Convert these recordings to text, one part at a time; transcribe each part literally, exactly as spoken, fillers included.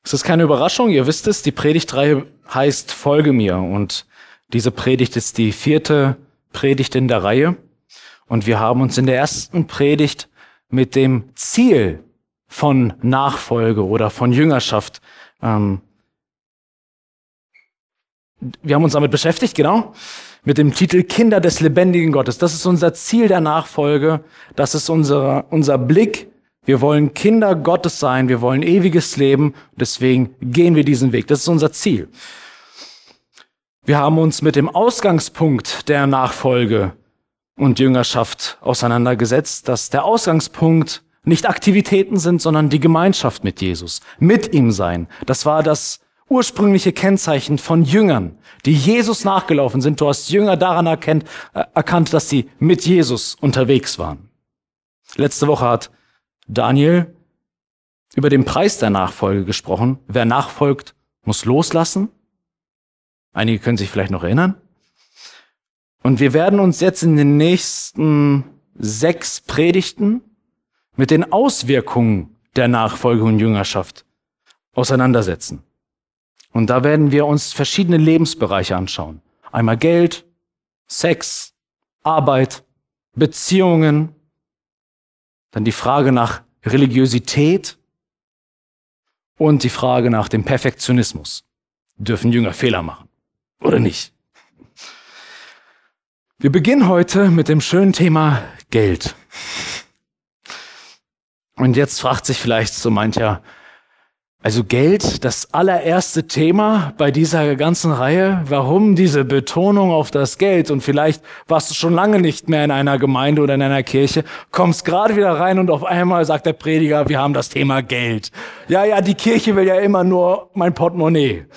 Es ist keine Überraschung, ihr wisst es, die Predigtreihe heißt Folge mir und diese Predigt ist die vierte Predigt in der Reihe und wir haben uns in der ersten Predigt mit dem Ziel von Nachfolge oder von Jüngerschaft, ähm, wir haben uns damit beschäftigt, genau, mit dem Titel Kinder des lebendigen Gottes. Das ist unser Ziel der Nachfolge, das ist unser, unser Blick. Wir wollen Kinder Gottes sein, wir wollen ewiges Leben, deswegen gehen wir diesen Weg. Das ist unser Ziel. Wir haben uns mit dem Ausgangspunkt der Nachfolge und Jüngerschaft auseinandergesetzt, dass der Ausgangspunkt nicht Aktivitäten sind, sondern die Gemeinschaft mit Jesus, mit ihm sein. Das war das ursprüngliche Kennzeichen von Jüngern, die Jesus nachgelaufen sind. Du hast Jünger daran erkennt, äh, erkannt, dass sie mit Jesus unterwegs waren. Letzte Woche hat Daniel über den Preis der Nachfolge gesprochen. Wer nachfolgt, muss loslassen. Einige können sich vielleicht noch erinnern. Und wir werden uns jetzt in den nächsten sechs Predigten mit den Auswirkungen der Nachfolge und Jüngerschaft auseinandersetzen. Und da werden wir uns verschiedene Lebensbereiche anschauen. Einmal Geld, Sex, Arbeit, Beziehungen, dann die Frage nach Religiosität und die Frage nach dem Perfektionismus. Dürfen Jünger Fehler machen oder nicht? Wir beginnen heute mit dem schönen Thema Geld. Und jetzt fragt sich vielleicht so mancher, also Geld, das allererste Thema bei dieser ganzen Reihe, warum diese Betonung auf das Geld? Und vielleicht warst du schon lange nicht mehr in einer Gemeinde oder in einer Kirche, kommst gerade wieder rein und auf einmal sagt der Prediger, wir haben das Thema Geld. Ja, ja, die Kirche will ja immer nur mein Portemonnaie.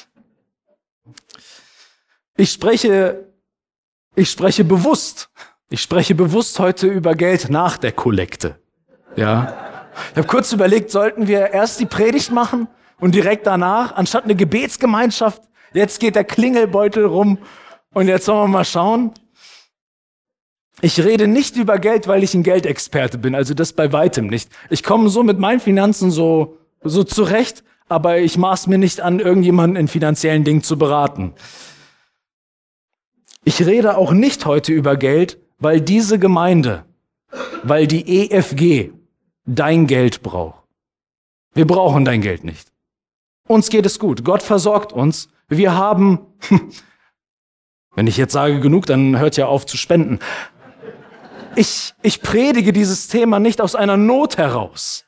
Ich spreche, ich spreche bewusst, ich spreche bewusst heute über Geld nach der Kollekte. Ja. Ich habe kurz überlegt, sollten wir erst die Predigt machen und direkt danach, anstatt eine Gebetsgemeinschaft, jetzt geht der Klingelbeutel rum und jetzt sollen wir mal schauen. Ich rede nicht über Geld, weil ich ein Geldexperte bin, also das bei weitem nicht. Ich komme so mit meinen Finanzen so, so zurecht, aber ich maß mir nicht an, irgendjemanden in finanziellen Dingen zu beraten. Ich rede auch nicht heute über Geld, weil diese Gemeinde, weil die E F G dein Geld braucht. Wir brauchen dein Geld nicht. Uns geht es gut. Gott versorgt uns. Wir haben, wenn ich jetzt sage genug, dann hört ja auf zu spenden. Ich, ich predige dieses Thema nicht aus einer Not heraus.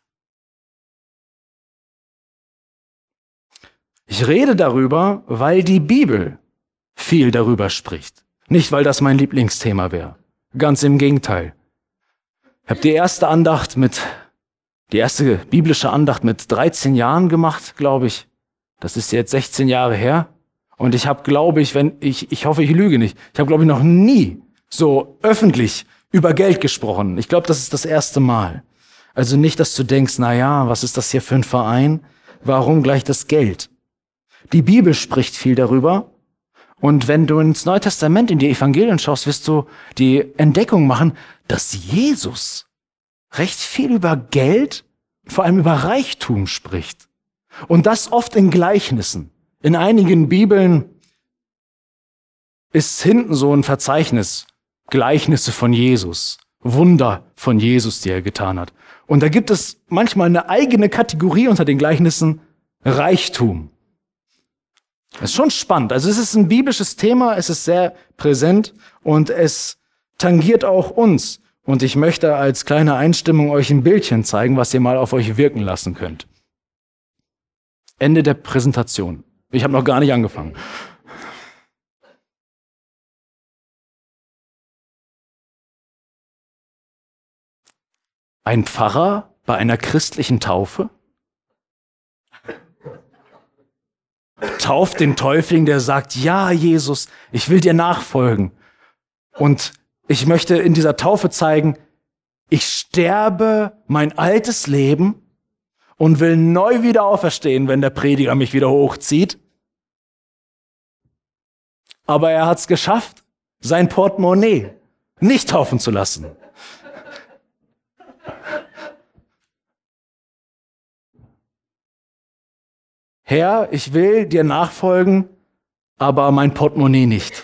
Ich rede darüber, weil die Bibel viel darüber spricht. Nicht, weil das mein Lieblingsthema wäre. Ganz im Gegenteil. Ich habe die erste Andacht mit Die erste biblische Andacht mit dreizehn Jahren gemacht, glaube ich. Das ist jetzt sechzehn Jahre her. Und ich habe, glaube ich, wenn ich, ich hoffe, ich lüge nicht, ich habe, glaube ich, noch nie so öffentlich über Geld gesprochen. Ich glaube, das ist das erste Mal. Also nicht, dass du denkst, na ja, was ist das hier für ein Verein? Warum gleich das Geld? Die Bibel spricht viel darüber. Und wenn du ins Neue Testament, in die Evangelien schaust, wirst du die Entdeckung machen, dass Jesus recht viel über Geld, vor allem über Reichtum spricht. Und das oft in Gleichnissen. In einigen Bibeln ist hinten so ein Verzeichnis, Gleichnisse von Jesus, Wunder von Jesus, die er getan hat. Und da gibt es manchmal eine eigene Kategorie unter den Gleichnissen, Reichtum. Das ist schon spannend. Also es ist ein biblisches Thema, es ist sehr präsent und es tangiert auch uns. Und ich möchte als kleine Einstimmung euch ein Bildchen zeigen, was ihr mal auf euch wirken lassen könnt. Ende der Präsentation. Ich habe noch gar nicht angefangen. Ein Pfarrer bei einer christlichen Taufe tauft den Täufling, der sagt, ja, Jesus, ich will dir nachfolgen. Und ich möchte in dieser Taufe zeigen, ich sterbe mein altes Leben und will neu wieder auferstehen, wenn der Prediger mich wieder hochzieht. Aber er hat es geschafft, sein Portemonnaie nicht taufen zu lassen. Herr, ich will dir nachfolgen, aber mein Portemonnaie nicht.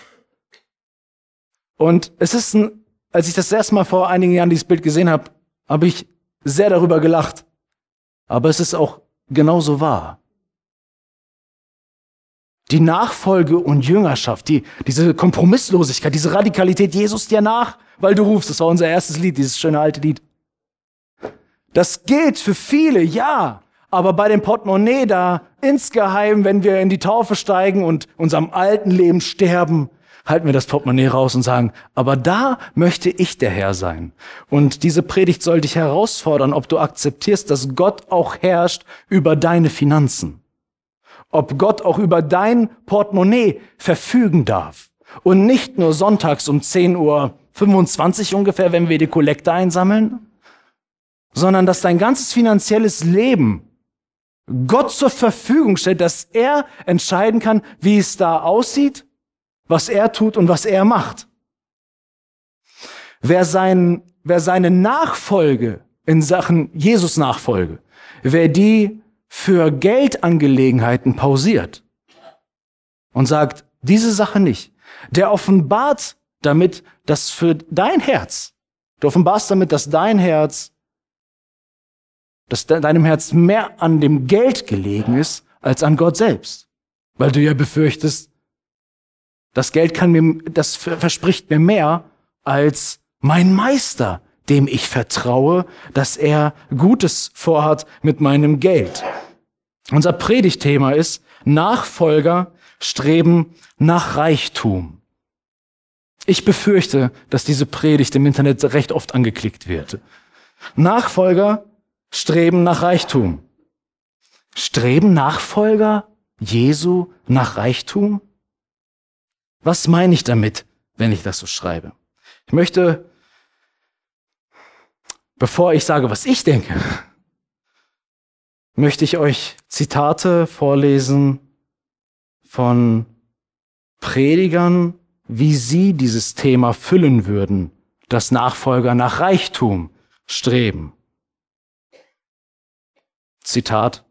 Und es ist ein, als ich das erste Mal vor einigen Jahren dieses Bild gesehen habe, habe ich sehr darüber gelacht. Aber es ist auch genauso wahr. Die Nachfolge und Jüngerschaft, die, diese Kompromisslosigkeit, diese Radikalität, Jesus dir nach, weil du rufst, das war unser erstes Lied, dieses schöne alte Lied. Das gilt für viele, ja, aber bei dem Portemonnaie da insgeheim, wenn wir in die Taufe steigen und unserem alten Leben sterben, halten wir das Portemonnaie raus und sagen, aber da möchte ich der Herr sein. Und diese Predigt soll dich herausfordern, ob du akzeptierst, dass Gott auch herrscht über deine Finanzen. Ob Gott auch über dein Portemonnaie verfügen darf. Und nicht nur sonntags um zehn Uhr fünfundzwanzig ungefähr, wenn wir die Kollekte einsammeln, sondern dass dein ganzes finanzielles Leben Gott zur Verfügung stellt, dass er entscheiden kann, wie es da aussieht, was er tut und was er macht. Wer, sein, wer seine Nachfolge in Sachen Jesus-Nachfolge, wer die für Geldangelegenheiten pausiert und sagt, diese Sache nicht, der offenbart damit, dass für dein Herz, du offenbarst damit, dass dein Herz, dass deinem Herz mehr an dem Geld gelegen ist, als an Gott selbst. Weil du ja befürchtest, das Geld kann mir, das verspricht mir mehr als mein Meister, dem ich vertraue, dass er Gutes vorhat mit meinem Geld. Unser Predigtthema ist, Nachfolger streben nach Reichtum. Ich befürchte, dass diese Predigt im Internet recht oft angeklickt wird. Nachfolger streben nach Reichtum. Streben Nachfolger Jesu nach Reichtum? Was meine ich damit, wenn ich das so schreibe? Ich möchte, bevor ich sage, was ich denke, möchte ich euch Zitate vorlesen von Predigern, wie sie dieses Thema füllen würden, dass Nachfolger nach Reichtum streben. Zitat: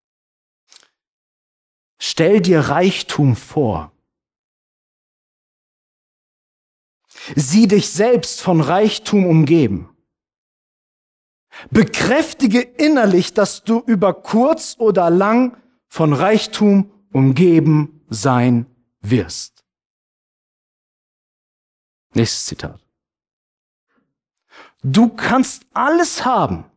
Stell dir Reichtum vor. Sieh dich selbst von Reichtum umgeben. Bekräftige innerlich, dass du über kurz oder lang von Reichtum umgeben sein wirst. Nächstes Zitat. Du kannst alles haben,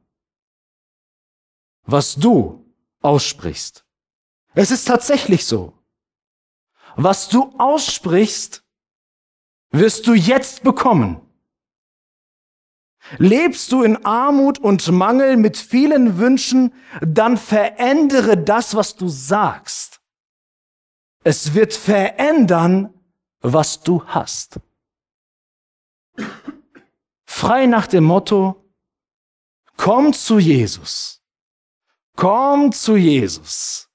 was du aussprichst. Es ist tatsächlich so. Was du aussprichst, wirst du jetzt bekommen. Lebst du in Armut und Mangel mit vielen Wünschen, dann verändere das, was du sagst. Es wird verändern, was du hast. Frei nach dem Motto, komm zu Jesus. Komm zu Jesus.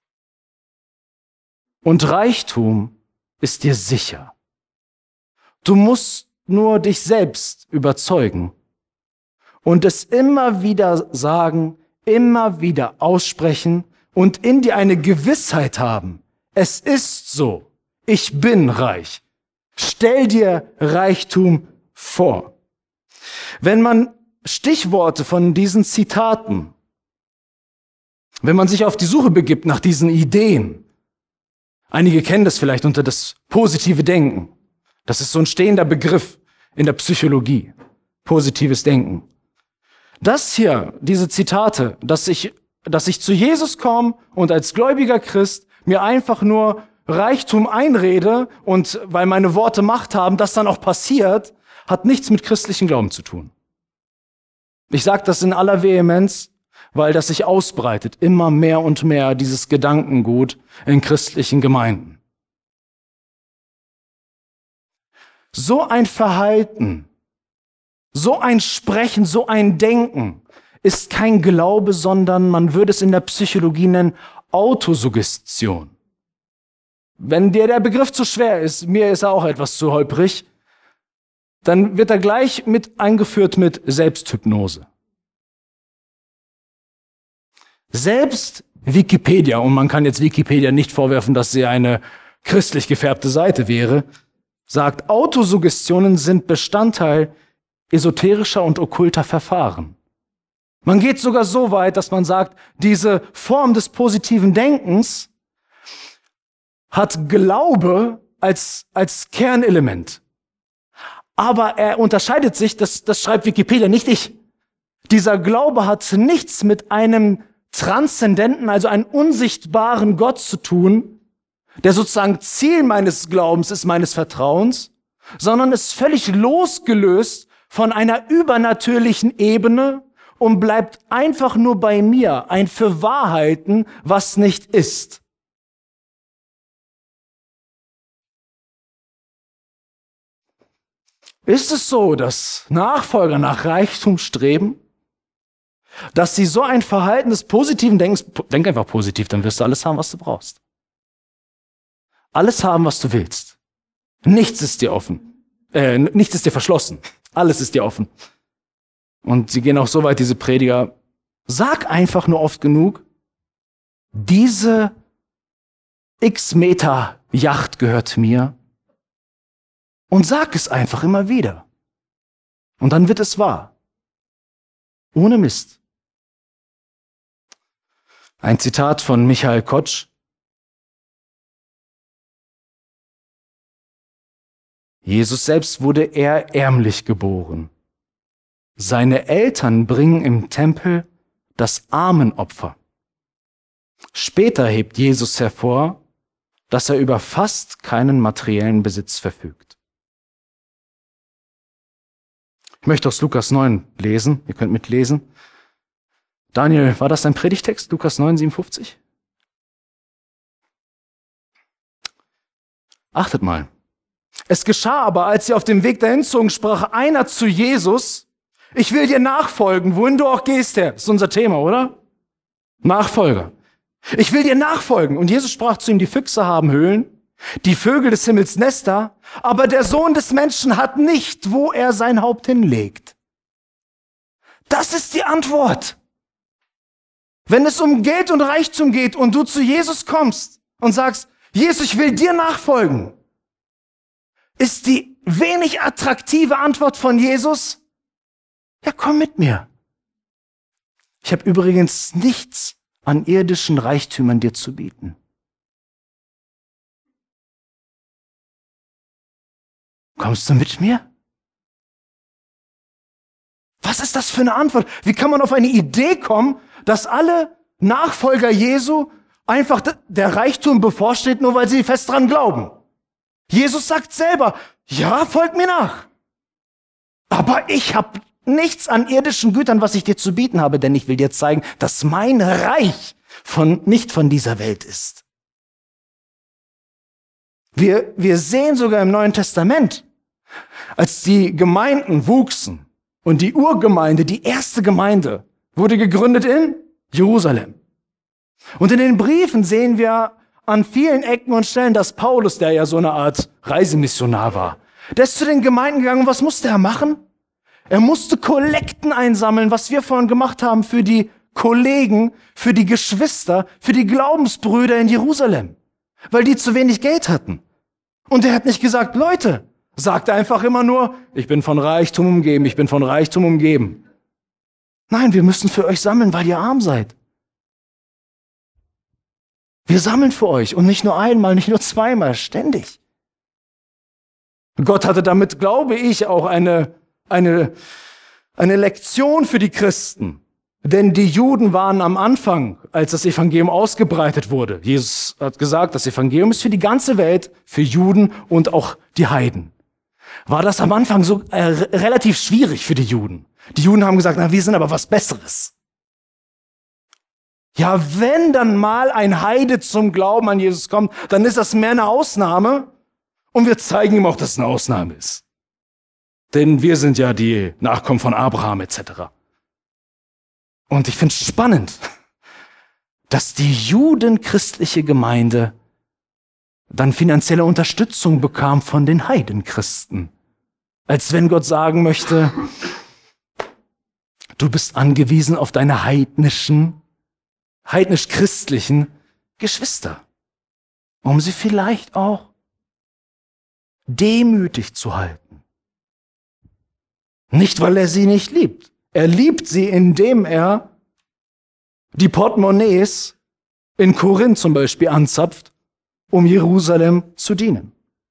Und Reichtum ist dir sicher. Du musst nur dich selbst überzeugen und es immer wieder sagen, immer wieder aussprechen und in dir eine Gewissheit haben. Es ist so. Ich bin reich. Stell dir Reichtum vor. Wenn man Stichworte von diesen Zitaten, wenn man sich auf die Suche begibt nach diesen Ideen, einige kennen das vielleicht unter das positive Denken. Das ist so ein stehender Begriff in der Psychologie. Positives Denken. Das hier, diese Zitate, dass ich, dass ich zu Jesus komme und als gläubiger Christ mir einfach nur Reichtum einrede und weil meine Worte Macht haben, das dann auch passiert, hat nichts mit christlichem Glauben zu tun. Ich sage das in aller Vehemenz, weil das sich ausbreitet, immer mehr und mehr, dieses Gedankengut in christlichen Gemeinden. So ein Verhalten, so ein Sprechen, so ein Denken ist kein Glaube, sondern man würde es in der Psychologie nennen Autosuggestion. Wenn dir der Begriff zu schwer ist, mir ist er auch etwas zu holprig, dann wird er gleich mit eingeführt mit Selbsthypnose. Selbst Wikipedia, und man kann jetzt Wikipedia nicht vorwerfen, dass sie eine christlich gefärbte Seite wäre, sagt, Autosuggestionen sind Bestandteil esoterischer und okkulter Verfahren. Man geht sogar so weit, dass man sagt, diese Form des positiven Denkens hat Glaube als, als Kernelement. Aber er unterscheidet sich, das, das schreibt Wikipedia, nicht ich. Dieser Glaube hat nichts mit einem transzendenten, also einem unsichtbaren Gott zu tun, der sozusagen Ziel meines Glaubens ist, meines Vertrauens, sondern ist völlig losgelöst von einer übernatürlichen Ebene und bleibt einfach nur bei mir, ein für Wahrheiten, was nicht ist. Ist es so, dass Nachfolger nach Reichtum streben, dass sie so ein Verhalten des positiven Denkens, denk einfach positiv, dann wirst du alles haben, was du brauchst. Alles haben, was du willst. Nichts ist dir offen. Äh, nichts ist dir verschlossen. Alles ist dir offen. Und sie gehen auch so weit, diese Prediger, sag einfach nur oft genug, diese X-Meter-Yacht gehört mir. Und sag es einfach immer wieder. Und dann wird es wahr. Ohne Mist. Ein Zitat von Michael Kotsch. Jesus selbst wurde eher ärmlich geboren. Seine Eltern bringen im Tempel das Armenopfer. Später hebt Jesus hervor, dass er über fast keinen materiellen Besitz verfügt. Ich möchte aus Lukas neun lesen. Ihr könnt mitlesen. Daniel, war das dein Predigtext? Lukas neun, siebenundfünfzig? Achtet mal. Es geschah aber, als sie auf dem Weg dahin zogen, sprach einer zu Jesus, ich will dir nachfolgen, wohin du auch gehst, Herr. Das ist unser Thema, oder? Nachfolger. Ich will dir nachfolgen. Und Jesus sprach zu ihm, die Füchse haben Höhlen, die Vögel des Himmels Nester, aber der Sohn des Menschen hat nicht, wo er sein Haupt hinlegt. Das ist die Antwort. Wenn es um Geld und Reichtum geht und du zu Jesus kommst und sagst, Jesus, ich will dir nachfolgen, ist die wenig attraktive Antwort von Jesus, ja, komm mit mir. Ich habe übrigens nichts an irdischen Reichtümern dir zu bieten. Kommst du mit mir? Was ist das für eine Antwort? Wie kann man auf eine Idee kommen, dass alle Nachfolger Jesu einfach der Reichtum bevorsteht, nur weil sie fest dran glauben? Jesus sagt selber, ja, folgt mir nach. Aber ich habe nichts an irdischen Gütern, was ich dir zu bieten habe, denn ich will dir zeigen, dass mein Reich von, nicht von dieser Welt ist. Wir, wir sehen sogar im Neuen Testament, als die Gemeinden wuchsen und die Urgemeinde, die erste Gemeinde, wurde gegründet in Jerusalem. Und in den Briefen sehen wir an vielen Ecken und Stellen, dass Paulus, der ja so eine Art Reisemissionar war, der ist zu den Gemeinden gegangen. Und was musste er machen? Er musste Kollekten einsammeln, was wir vorhin gemacht haben für die Kollegen, für die Geschwister, für die Glaubensbrüder in Jerusalem, weil die zu wenig Geld hatten. Und er hat nicht gesagt, Leute, sagt einfach immer nur, ich bin von Reichtum umgeben, ich bin von Reichtum umgeben. Nein, wir müssen für euch sammeln, weil ihr arm seid. Wir sammeln für euch und nicht nur einmal, nicht nur zweimal, ständig. Gott hatte damit, glaube ich, auch eine, eine, eine Lektion für die Christen. Denn die Juden waren am Anfang, als das Evangelium ausgebreitet wurde. Jesus hat gesagt, das Evangelium ist für die ganze Welt, für Juden und auch die Heiden. War das am Anfang so äh, relativ schwierig für die Juden. Die Juden haben gesagt, na, wir sind aber was Besseres. Ja, wenn dann mal ein Heide zum Glauben an Jesus kommt, dann ist das mehr eine Ausnahme und wir zeigen ihm auch, dass es eine Ausnahme ist. Denn wir sind ja die Nachkommen von Abraham et cetera. Und ich finde es spannend, dass die judenchristliche Gemeinde dann finanzielle Unterstützung bekam von den Heidenchristen. Als wenn Gott sagen möchte, du bist angewiesen auf deine heidnischen heidnisch-christlichen Geschwister, um sie vielleicht auch demütig zu halten. Nicht, weil er sie nicht liebt. Er liebt sie, indem er die Portemonnaies in Korinth zum Beispiel anzapft, um Jerusalem zu dienen.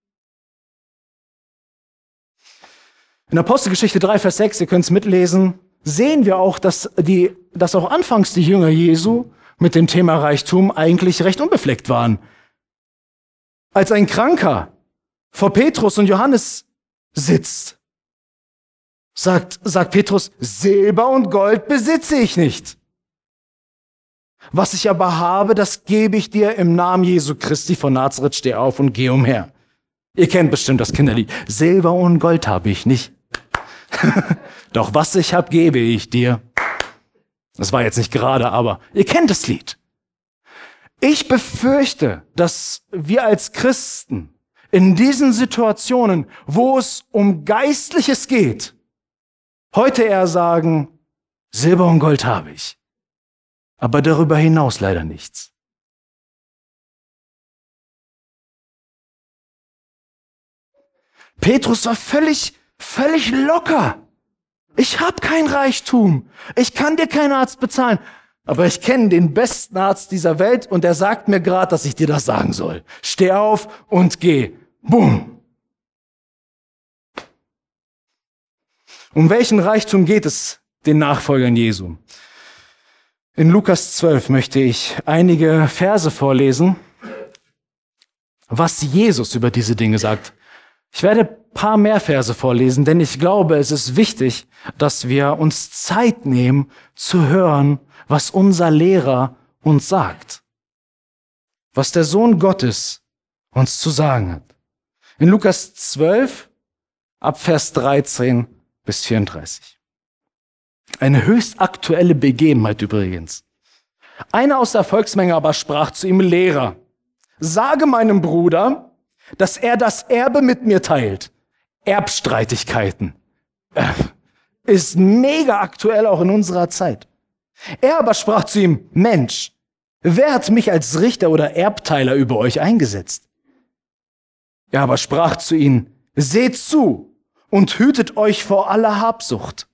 In Apostelgeschichte drei, Vers sechs, ihr könnt es mitlesen, sehen wir auch, dass, die, dass auch anfangs die Jünger Jesu mit dem Thema Reichtum eigentlich recht unbefleckt waren. Als ein Kranker vor Petrus und Johannes sitzt, sagt, sagt Petrus, Silber und Gold besitze ich nicht. Was ich aber habe, das gebe ich dir im Namen Jesu Christi von Nazareth, steh auf und geh umher. Ihr kennt bestimmt das Kinderlied. Silber und Gold habe ich nicht. Doch was ich habe, gebe ich dir. Das war jetzt nicht gerade, aber ihr kennt das Lied. Ich befürchte, dass wir als Christen in diesen Situationen, wo es um Geistliches geht, heute eher sagen, Silber und Gold habe ich, aber darüber hinaus leider nichts. Petrus war völlig, völlig locker. Ich habe kein Reichtum. Ich kann dir keinen Arzt bezahlen. Aber ich kenne den besten Arzt dieser Welt und er sagt mir gerade, dass ich dir das sagen soll. Steh auf und geh. Boom. Um welchen Reichtum geht es den Nachfolgern Jesu? In Lukas zwölf möchte ich einige Verse vorlesen, was Jesus über diese Dinge sagt. Ich werde ein paar mehr Verse vorlesen, denn ich glaube, es ist wichtig, dass wir uns Zeit nehmen, zu hören, was unser Lehrer uns sagt. Was der Sohn Gottes uns zu sagen hat. In Lukas zwölf, ab Vers dreizehn bis vierunddreißig. Eine höchst aktuelle Begebenheit übrigens. Einer aus der Volksmenge aber sprach zu ihm, Lehrer, sage meinem Bruder, dass er das Erbe mit mir teilt. Erbstreitigkeiten. Äh, ist mega aktuell auch in unserer Zeit. Er aber sprach zu ihm, Mensch, wer hat mich als Richter oder Erbteiler über euch eingesetzt? Er aber sprach zu ihnen, seht zu und hütet euch vor aller Habsucht.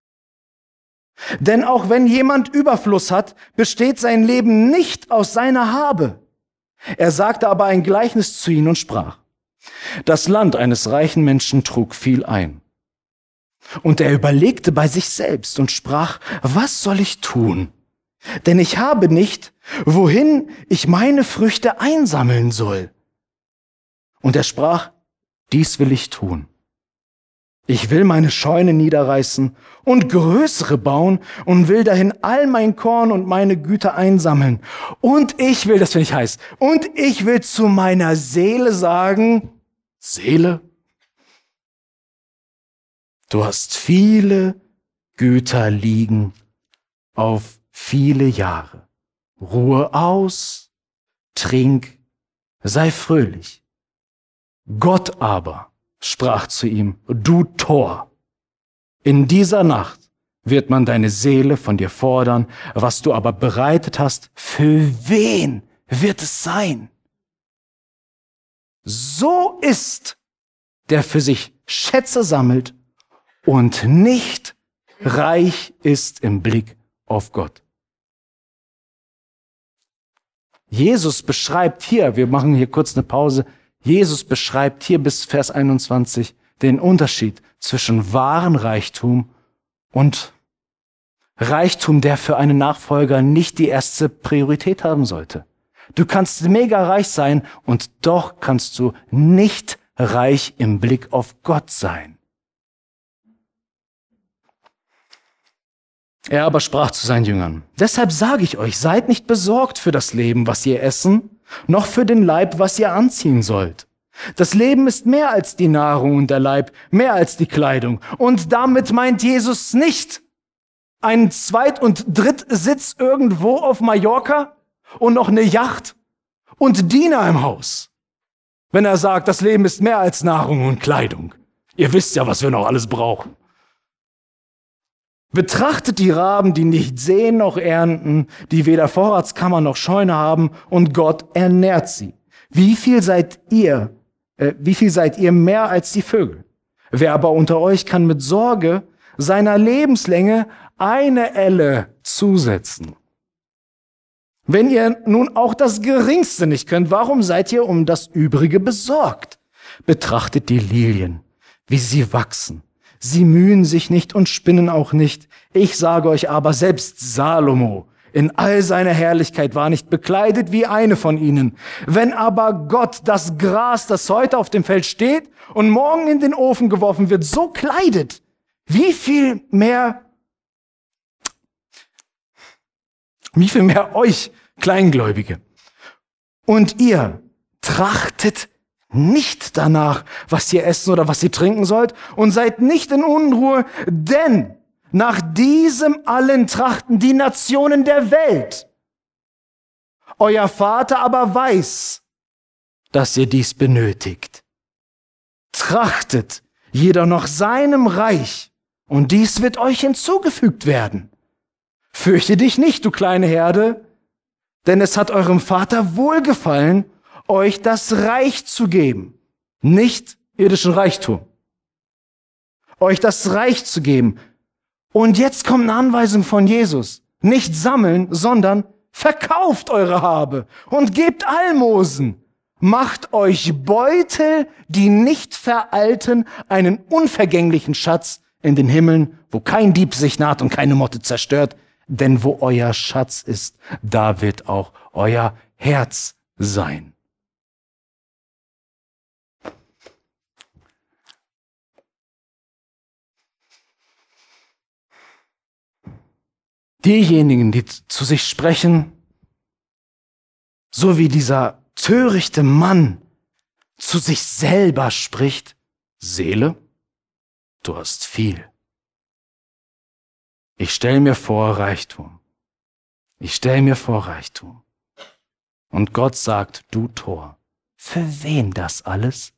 Denn auch wenn jemand Überfluss hat, besteht sein Leben nicht aus seiner Habe. Er sagte aber ein Gleichnis zu ihnen und sprach, das Land eines reichen Menschen trug viel ein. Und er überlegte bei sich selbst und sprach, was soll ich tun? Denn ich habe nicht, wohin ich meine Früchte einsammeln soll. Und er sprach, dies will ich tun. Ich will meine Scheune niederreißen und größere bauen und will dahin all mein Korn und meine Güter einsammeln. Und ich will, das finde ich heiß, und ich will zu meiner Seele sagen, Seele, du hast viele Güter liegen auf viele Jahre. Ruhe aus, trink, sei fröhlich. Gott aber sprach zu ihm, du Tor, in dieser Nacht wird man deine Seele von dir fordern, was du aber bereitet hast, für wen wird es sein? So ist, der für sich Schätze sammelt und nicht reich ist im Blick auf Gott. Jesus beschreibt hier, wir machen hier kurz eine Pause, Jesus beschreibt hier bis Vers einundzwanzig den Unterschied zwischen wahren Reichtum und Reichtum, der für einen Nachfolger nicht die erste Priorität haben sollte. Du kannst mega reich sein und doch kannst du nicht reich im Blick auf Gott sein. Er aber sprach zu seinen Jüngern, deshalb sage ich euch, seid nicht besorgt für das Leben, was ihr essen, noch für den Leib, was ihr anziehen sollt. Das Leben ist mehr als die Nahrung und der Leib, mehr als die Kleidung. Und damit meint Jesus nicht einen Zweit- und Drittsitz irgendwo auf Mallorca und noch eine Yacht und Diener im Haus. Wenn er sagt, das Leben ist mehr als Nahrung und Kleidung. Ihr wisst ja, was wir noch alles brauchen. Betrachtet die Raben, die nicht säen noch ernten, die weder Vorratskammer noch Scheune haben, und Gott ernährt sie. Wie viel seid ihr, äh, wie viel seid ihr mehr als die Vögel? Wer aber unter euch kann mit Sorge seiner Lebenslänge eine Elle zusetzen? Wenn ihr nun auch das Geringste nicht könnt, warum seid ihr um das Übrige besorgt? Betrachtet die Lilien, wie sie wachsen. Sie mühen sich nicht und spinnen auch nicht. Ich sage euch aber, selbst Salomo in all seiner Herrlichkeit war nicht bekleidet wie eine von ihnen. Wenn aber Gott das Gras, das heute auf dem Feld steht und morgen in den Ofen geworfen wird, so kleidet, wie viel mehr, wie viel mehr euch, Kleingläubige. Und ihr trachtet nicht danach, was ihr essen oder was ihr trinken sollt, und seid nicht in Unruhe, denn nach diesem allen trachten die Nationen der Welt. Euer Vater aber weiß, dass ihr dies benötigt. Trachtet jeder nach seinem Reich, und dies wird euch hinzugefügt werden. Fürchte dich nicht, du kleine Herde, denn es hat eurem Vater wohlgefallen, euch das Reich zu geben, nicht irdischen Reichtum, euch das Reich zu geben. Und jetzt kommt eine Anweisung von Jesus. Nicht sammeln, sondern verkauft eure Habe und gebt Almosen. Macht euch Beutel, die nicht veralten, einen unvergänglichen Schatz in den Himmeln, wo kein Dieb sich naht und keine Motte zerstört. Denn wo euer Schatz ist, da wird auch euer Herz sein. Diejenigen, die zu sich sprechen, so wie dieser törichte Mann zu sich selber spricht, Seele, du hast viel. Ich stelle mir vor Reichtum. Ich stelle mir vor Reichtum. Und Gott sagt, du Tor, für wen das alles?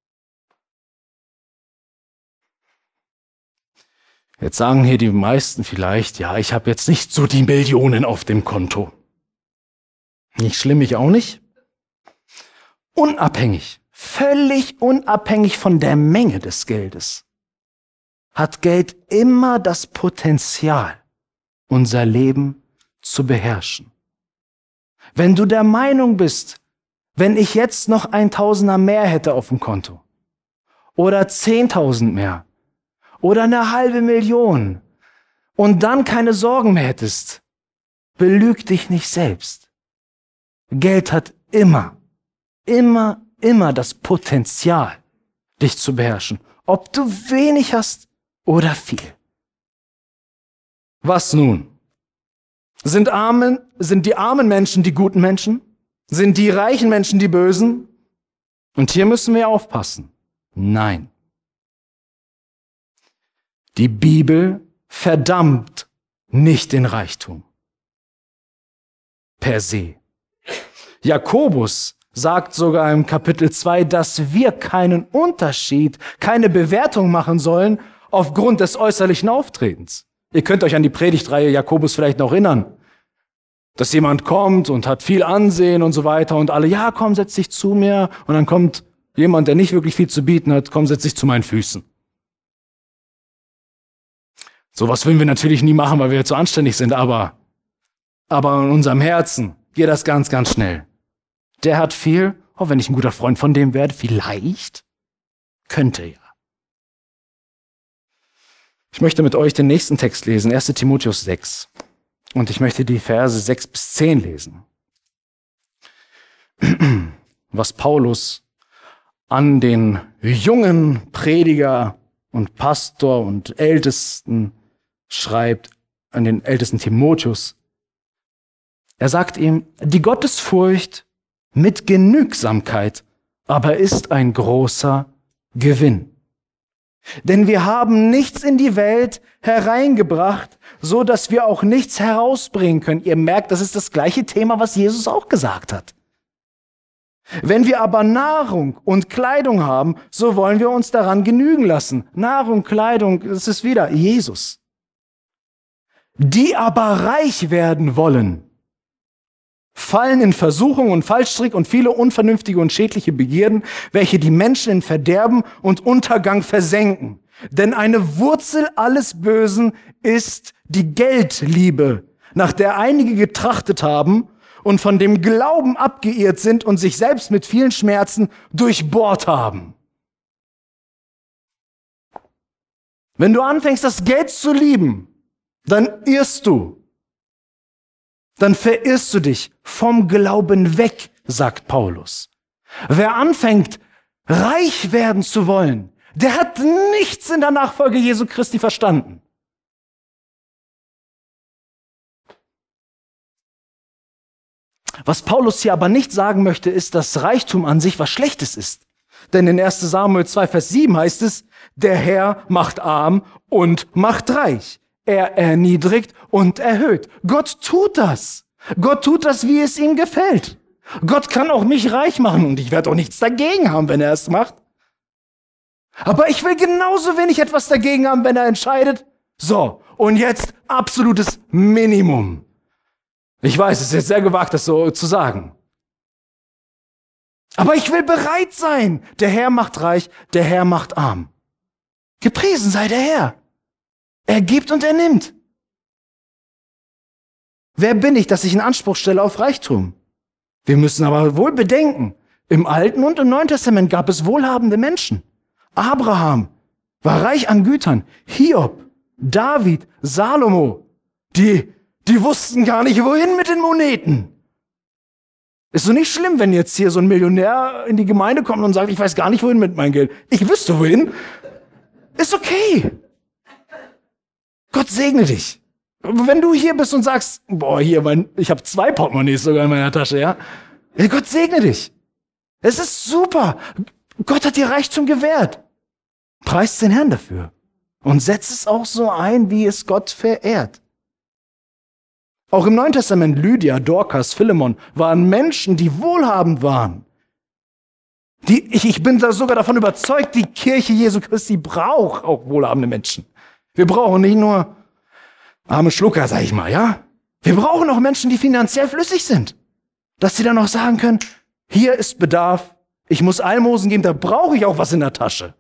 Jetzt sagen hier die meisten vielleicht, ja, ich habe jetzt nicht so die Millionen auf dem Konto. Nicht schlimm, ich auch nicht. Unabhängig, völlig unabhängig von der Menge des Geldes, hat Geld immer das Potenzial, unser Leben zu beherrschen. Wenn du der Meinung bist, wenn ich jetzt noch ein Tausender mehr hätte auf dem Konto oder zehntausend mehr, oder eine halbe Million und dann keine Sorgen mehr hättest, belüg dich nicht selbst. Geld hat immer, immer, immer das Potenzial, dich zu beherrschen, ob du wenig hast oder viel. Was nun? Sind Armen, sind die armen Menschen die guten Menschen? Sind die reichen Menschen die bösen? Und hier müssen wir aufpassen. Nein. Die Bibel verdammt nicht den Reichtum. Per se. Jakobus sagt sogar im Kapitel zwei, dass wir keinen Unterschied, keine Bewertung machen sollen aufgrund des äußerlichen Auftretens. Ihr könnt euch an die Predigtreihe Jakobus vielleicht noch erinnern, dass jemand kommt und hat viel Ansehen und so weiter und alle, ja, komm, setz dich zu mir. Und dann kommt jemand, der nicht wirklich viel zu bieten hat, komm, setz dich zu meinen Füßen. Sowas würden wir natürlich nie machen, weil wir zu anständig sind, aber, aber in unserem Herzen geht das ganz, ganz schnell. Der hat viel, oh, wenn ich ein guter Freund von dem werde, vielleicht, könnte ja. Ich möchte mit euch den nächsten Text lesen, erster Timotheus sechs. Und ich möchte die Verse sechs bis zehn lesen. Was Paulus an den jungen Prediger und Pastor und Ältesten schreibt, an den Ältesten Timotheus. Er sagt ihm, die Gottesfurcht mit Genügsamkeit aber ist ein großer Gewinn. Denn wir haben nichts in die Welt hereingebracht, so dass wir auch nichts herausbringen können. Ihr merkt, das ist das gleiche Thema, was Jesus auch gesagt hat. Wenn wir aber Nahrung und Kleidung haben, so wollen wir uns daran genügen lassen. Nahrung, Kleidung, das ist wieder Jesus. Die aber reich werden wollen, fallen in Versuchung und Fallstrick und viele unvernünftige und schädliche Begierden, welche die Menschen in Verderben und Untergang versenken. Denn eine Wurzel alles Bösen ist die Geldliebe, nach der einige getrachtet haben und von dem Glauben abgeirrt sind und sich selbst mit vielen Schmerzen durchbohrt haben. Wenn du anfängst, das Geld zu lieben, dann irrst du. Dann verirrst du dich vom Glauben weg, sagt Paulus. Wer anfängt, reich werden zu wollen, der hat nichts in der Nachfolge Jesu Christi verstanden. Was Paulus hier aber nicht sagen möchte, ist, dass Reichtum an sich was Schlechtes ist. Denn in erster Samuel zwei, Vers sieben heißt es, der Herr macht arm und macht reich. Er erniedrigt und erhöht. Gott tut das. Gott tut das, wie es ihm gefällt. Gott kann auch mich reich machen und ich werde auch nichts dagegen haben, wenn er es macht. Aber ich will genauso wenig etwas dagegen haben, wenn er entscheidet, so, und jetzt absolutes Minimum. Ich weiß, es ist jetzt sehr gewagt, das so zu sagen. Aber ich will bereit sein. Der Herr macht reich, der Herr macht arm. Gepriesen sei der Herr. Er gibt und er nimmt. Wer bin ich, dass ich einen Anspruch stelle auf Reichtum? Wir müssen aber wohl bedenken, im Alten und im Neuen Testament gab es wohlhabende Menschen. Abraham war reich an Gütern. Hiob, David, Salomo, die, die wussten gar nicht, wohin mit den Moneten. Ist so nicht schlimm, wenn jetzt hier so ein Millionär in die Gemeinde kommt und sagt, ich weiß gar nicht, wohin mit meinem Geld. Ich wüsste wohin. Ist okay. Gott segne dich. Wenn du hier bist und sagst, boah, hier, mein, ich habe zwei Portemonnaies sogar in meiner Tasche, ja. Gott segne dich. Es ist super. Gott hat dir Reichtum gewährt. Preis den Herrn dafür. Und setz es auch so ein, wie es Gott verehrt. Auch im Neuen Testament, Lydia, Dorkas, Philemon waren Menschen, die wohlhabend waren. Die, ich, ich bin da sogar davon überzeugt, die Kirche Jesu Christi braucht auch wohlhabende Menschen. Wir brauchen nicht nur arme Schlucker, sag ich mal, ja? Wir brauchen auch Menschen, die finanziell flüssig sind. Dass sie dann auch sagen können, hier ist Bedarf, ich muss Almosen geben, da brauche ich auch was in der Tasche.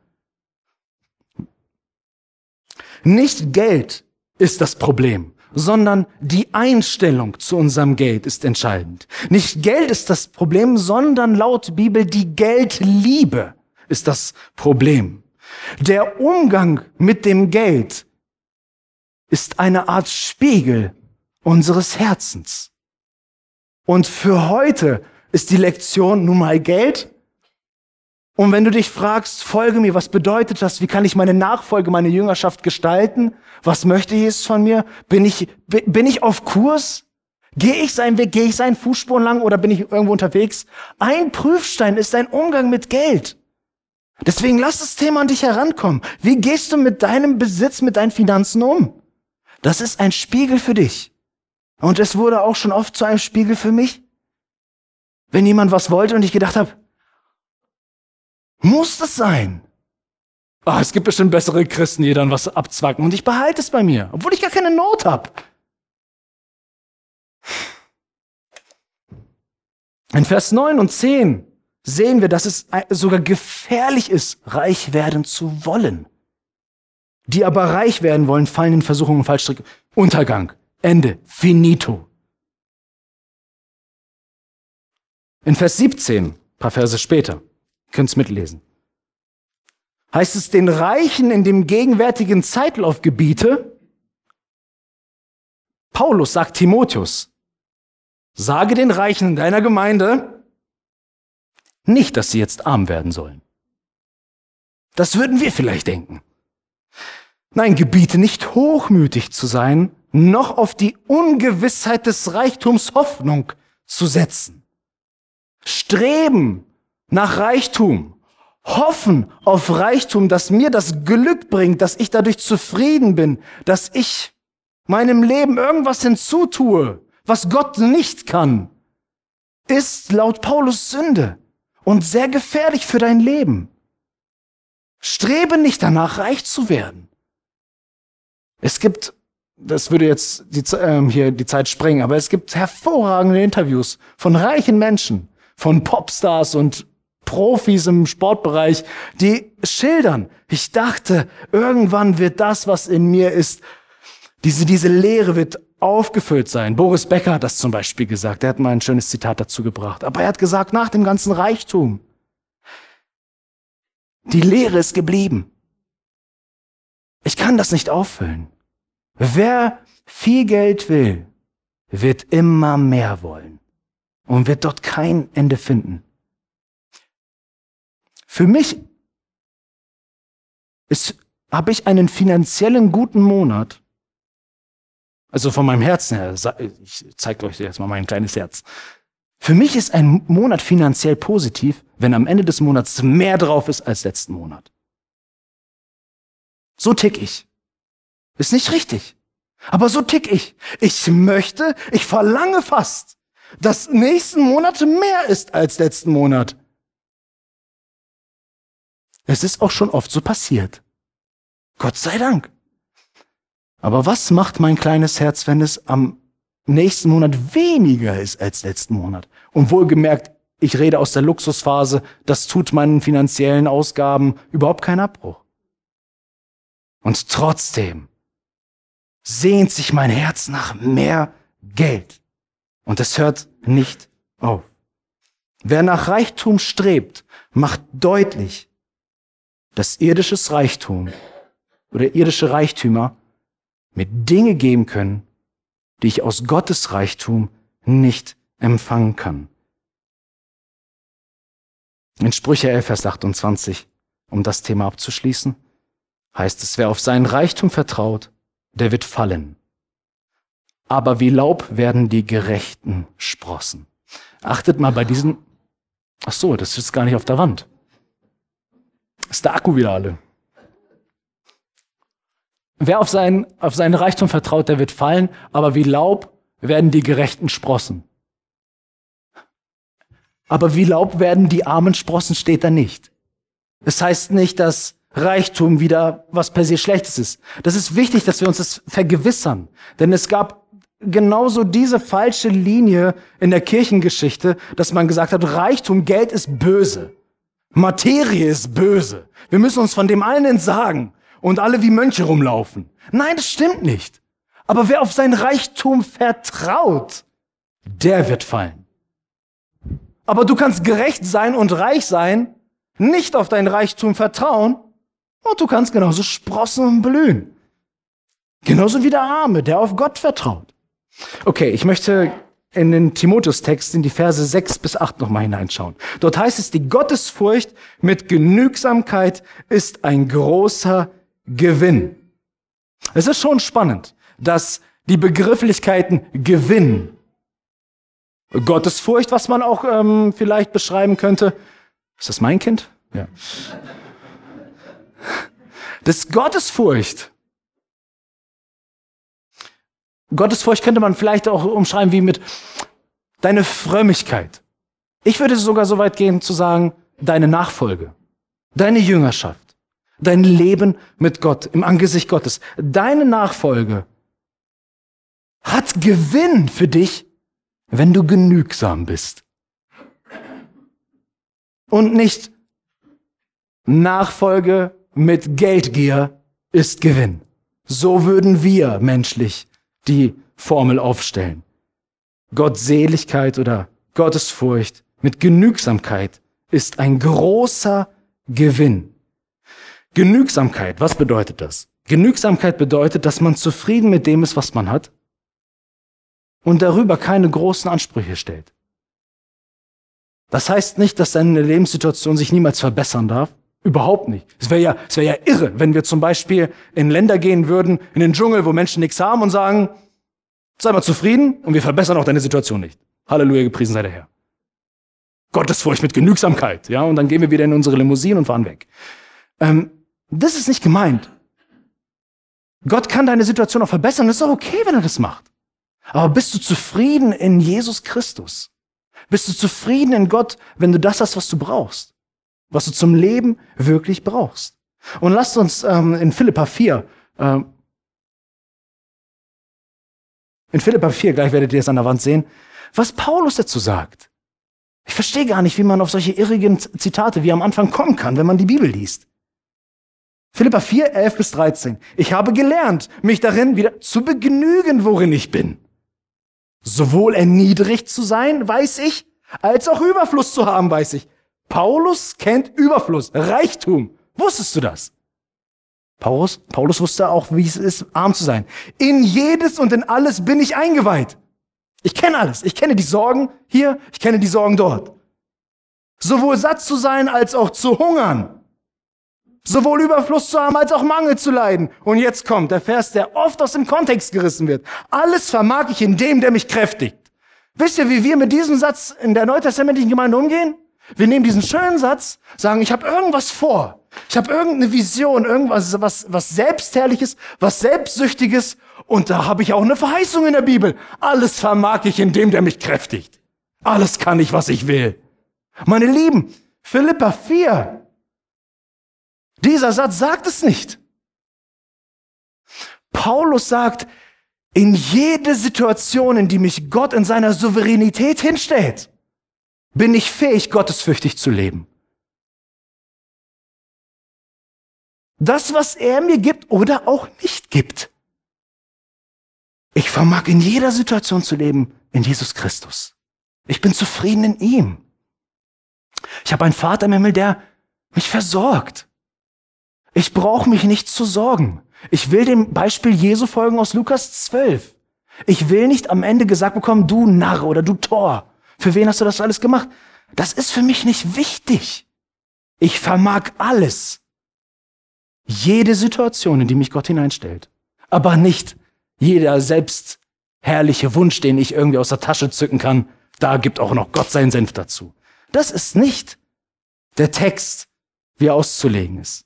Nicht Geld ist das Problem, sondern die Einstellung zu unserem Geld ist entscheidend. Nicht Geld ist das Problem, sondern laut Bibel die Geldliebe ist das Problem. Der Umgang mit dem Geld ist eine Art Spiegel unseres Herzens. Und für heute ist die Lektion nun mal Geld. Und wenn du dich fragst, folge mir, was bedeutet das? Wie kann ich meine Nachfolge, meine Jüngerschaft gestalten? Was möchte Jesus von mir? Bin ich, bin ich auf Kurs? Gehe ich seinen Weg, gehe ich seinen Fußspuren lang oder bin ich irgendwo unterwegs? Ein Prüfstein ist dein Umgang mit Geld. Deswegen lass das Thema an dich herankommen. Wie gehst du mit deinem Besitz, mit deinen Finanzen um? Das ist ein Spiegel für dich. Und es wurde auch schon oft zu einem Spiegel für mich. Wenn jemand was wollte und ich gedacht habe, muss das sein? Ah, es gibt bestimmt bessere Christen, die dann was abzwacken und ich behalte es bei mir, obwohl ich gar keine Not habe. In Vers neun und zehn sehen wir, dass es sogar gefährlich ist, reich werden zu wollen. Die aber reich werden wollen, fallen in Versuchungen und Fallstricke. Untergang. Ende. Finito. In Vers siebzehn, ein paar Verse später, könnt ihr es mitlesen, heißt es, den Reichen in dem gegenwärtigen Zeitlauf gebiete, Paulus sagt Timotheus, sage den Reichen in deiner Gemeinde nicht, dass sie jetzt arm werden sollen. Das würden wir vielleicht denken. Nein, gebiete nicht hochmütig zu sein, noch auf die Ungewissheit des Reichtums Hoffnung zu setzen. Streben nach Reichtum, hoffen auf Reichtum, das mir das Glück bringt, dass ich dadurch zufrieden bin, dass ich meinem Leben irgendwas hinzutue, was Gott nicht kann, ist laut Paulus Sünde und sehr gefährlich für dein Leben. Strebe nicht danach, reich zu werden. Es gibt das würde jetzt die, ähm, hier die Zeit sprengen, aber es gibt hervorragende Interviews von reichen Menschen, von Popstars und Profis im Sportbereich, die schildern, ich dachte, irgendwann wird das, was in mir ist, diese, diese Leere wird aufgefüllt sein. Boris Becker hat das zum Beispiel gesagt, er hat mal ein schönes Zitat dazu gebracht, aber er hat gesagt, nach dem ganzen Reichtum, die Leere ist geblieben. Ich kann das nicht auffüllen. Wer viel Geld will, wird immer mehr wollen und wird dort kein Ende finden. Für mich ist, habe ich einen finanziellen guten Monat, also von meinem Herzen her, ich zeige euch jetzt mal mein kleines Herz. Für mich ist ein Monat finanziell positiv, wenn am Ende des Monats mehr drauf ist als letzten Monat. So tick ich. Ist nicht richtig. Aber so tick ich. Ich möchte, ich verlange fast, dass nächsten Monat mehr ist als letzten Monat. Es ist auch schon oft so passiert. Gott sei Dank. Aber was macht mein kleines Herz, wenn es am nächsten Monat weniger ist als letzten Monat? Und wohlgemerkt, ich rede aus der Luxusphase, das tut meinen finanziellen Ausgaben überhaupt keinen Abbruch. Und trotzdem sehnt sich mein Herz nach mehr Geld. Und es hört nicht auf. Wer nach Reichtum strebt, macht deutlich, dass irdisches Reichtum oder irdische Reichtümer mir Dinge geben können, die ich aus Gottes Reichtum nicht empfangen kann. In Sprüche elf, Vers achtundzwanzig, um das Thema abzuschließen, heißt es, wer auf seinen Reichtum vertraut, der wird fallen. Aber wie Laub werden die Gerechten sprossen. Achtet mal bei diesen, ach so, das ist gar nicht auf der Wand. Ist der Akku wieder alle. Wer auf seinen, auf seinen Reichtum vertraut, der wird fallen, aber wie Laub werden die Gerechten sprossen. Aber wie Laub werden die Armen sprossen, steht da nicht. Es heißt nicht, dass Reichtum wieder was per se Schlechtes ist. Das ist wichtig, dass wir uns das vergewissern. Denn es gab genauso diese falsche Linie in der Kirchengeschichte, dass man gesagt hat, Reichtum, Geld ist böse. Materie ist böse. Wir müssen uns von dem allen entsagen und alle wie Mönche rumlaufen. Nein, das stimmt nicht. Aber wer auf sein Reichtum vertraut, der wird fallen. Aber du kannst gerecht sein und reich sein, nicht auf dein Reichtum vertrauen, und du kannst genauso sprossen und blühen. Genauso wie der Arme, der auf Gott vertraut. Okay, ich möchte in den Timotheus-Text in die Verse sechs bis acht nochmal hineinschauen. Dort heißt es, die Gottesfurcht mit Genügsamkeit ist ein großer Gewinn. Es ist schon spannend, dass die Begrifflichkeiten Gewinn, Gottesfurcht, was man auch ähm, vielleicht beschreiben könnte. Ist das mein Kind? Ja. Das Gottesfurcht. Gottesfurcht könnte man vielleicht auch umschreiben wie mit deine Frömmigkeit. Ich würde sogar so weit gehen zu sagen, deine Nachfolge, deine Jüngerschaft, dein Leben mit Gott, im Angesicht Gottes. Deine Nachfolge hat Gewinn für dich, wenn du genügsam bist. Und nicht Nachfolge mit Geldgier ist Gewinn. So würden wir menschlich die Formel aufstellen. Gottseligkeit oder Gottesfurcht mit Genügsamkeit ist ein großer Gewinn. Genügsamkeit, was bedeutet das? Genügsamkeit bedeutet, dass man zufrieden mit dem ist, was man hat und darüber keine großen Ansprüche stellt. Das heißt nicht, dass deine Lebenssituation sich niemals verbessern darf. Überhaupt nicht. Es wäre ja, es wäre ja irre, wenn wir zum Beispiel in Länder gehen würden, in den Dschungel, wo Menschen nichts haben und sagen, sei mal zufrieden und wir verbessern auch deine Situation nicht. Halleluja, gepriesen sei der Herr. Gottesfurcht mit Genügsamkeit, ja, und dann gehen wir wieder in unsere Limousine und fahren weg. Ähm, das ist nicht gemeint. Gott kann deine Situation auch verbessern, das ist auch okay, wenn er das macht. Aber bist du zufrieden in Jesus Christus? Bist du zufrieden in Gott, wenn du das hast, was du brauchst? Was du zum Leben wirklich brauchst? Und lasst uns ähm, in Philipper vier, äh, In Philipper vier, gleich werdet ihr es an der Wand sehen, was Paulus dazu sagt. Ich verstehe gar nicht, wie man auf solche irrigen Zitate wie am Anfang kommen kann, wenn man die Bibel liest. Philipper vier, elf bis dreizehn. Ich habe gelernt, mich darin wieder zu begnügen, worin ich bin. Sowohl erniedrigt zu sein, weiß ich, als auch Überfluss zu haben, weiß ich. Paulus kennt Überfluss, Reichtum. Wusstest du das? Paulus, Paulus wusste auch, wie es ist, arm zu sein. In jedes und in alles bin ich eingeweiht. Ich kenne alles. Ich kenne die Sorgen hier, ich kenne die Sorgen dort. Sowohl satt zu sein, als auch zu hungern. Sowohl Überfluss zu haben, als auch Mangel zu leiden. Und jetzt kommt der Vers, der oft aus dem Kontext gerissen wird. Alles vermag ich in dem, der mich kräftigt. Wisst ihr, wie wir mit diesem Satz in der neutestamentlichen Gemeinde umgehen? Wir nehmen diesen schönen Satz, sagen, ich habe irgendwas vor. Ich habe irgendeine Vision, irgendwas was, was Selbstherrliches, was Selbstsüchtiges. Und da habe ich auch eine Verheißung in der Bibel. Alles vermag ich in dem, der mich kräftigt. Alles kann ich, was ich will. Meine Lieben, Philipper vier. Dieser Satz sagt es nicht. Paulus sagt, in jede Situation, in die mich Gott in seiner Souveränität hinstellt, bin ich fähig, gottesfürchtig zu leben. Das, was er mir gibt oder auch nicht gibt. Ich vermag in jeder Situation zu leben in Jesus Christus. Ich bin zufrieden in ihm. Ich habe einen Vater im Himmel, der mich versorgt. Ich brauche mich nicht zu sorgen. Ich will dem Beispiel Jesu folgen aus Lukas zwölf. Ich will nicht am Ende gesagt bekommen, du Narr oder du Tor. Für wen hast du das alles gemacht? Das ist für mich nicht wichtig. Ich vermag alles. Jede Situation, in die mich Gott hineinstellt. Aber nicht jeder selbstherrliche Wunsch, den ich irgendwie aus der Tasche zücken kann. Da gibt auch noch Gott seinen Senf dazu. Das ist nicht der Text, wie er auszulegen ist.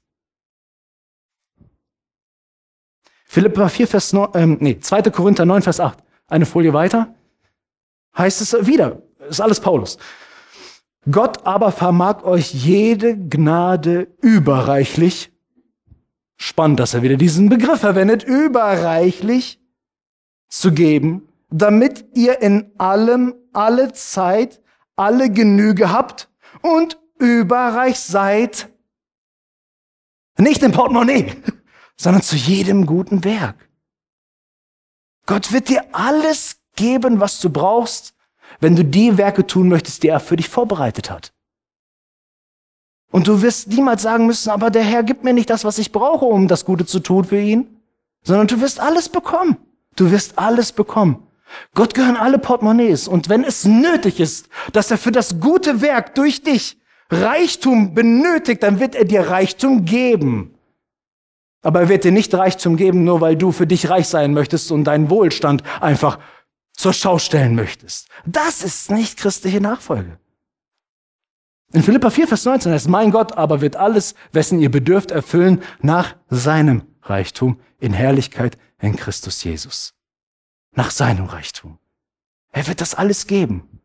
Philipper vier, Vers neun, ähm, nee, zweiter Korinther neun, Vers acht. Eine Folie weiter. Heißt es wieder, ist alles Paulus. Gott aber vermag euch jede Gnade überreichlich, spannend, dass er wieder diesen Begriff verwendet, überreichlich zu geben, damit ihr in allem, alle Zeit, alle Genüge habt und überreich seid. Nicht im Portemonnaie, sondern zu jedem guten Werk. Gott wird dir alles geben, was du brauchst, wenn du die Werke tun möchtest, die er für dich vorbereitet hat. Und du wirst niemals sagen müssen, aber der Herr gibt mir nicht das, was ich brauche, um das Gute zu tun für ihn, sondern du wirst alles bekommen. Du wirst alles bekommen. Gott gehören alle Portemonnaies. Und wenn es nötig ist, dass er für das gute Werk durch dich Reichtum benötigt, dann wird er dir Reichtum geben. Aber er wird dir nicht Reichtum geben, nur weil du für dich reich sein möchtest und deinen Wohlstand einfach zur Schau stellen möchtest. Das ist nicht christliche Nachfolge. In Philipper vier, Vers neunzehn heißt, mein Gott aber wird alles, wessen ihr bedürft, erfüllen nach seinem Reichtum in Herrlichkeit in Christus Jesus. Nach seinem Reichtum. Er wird das alles geben.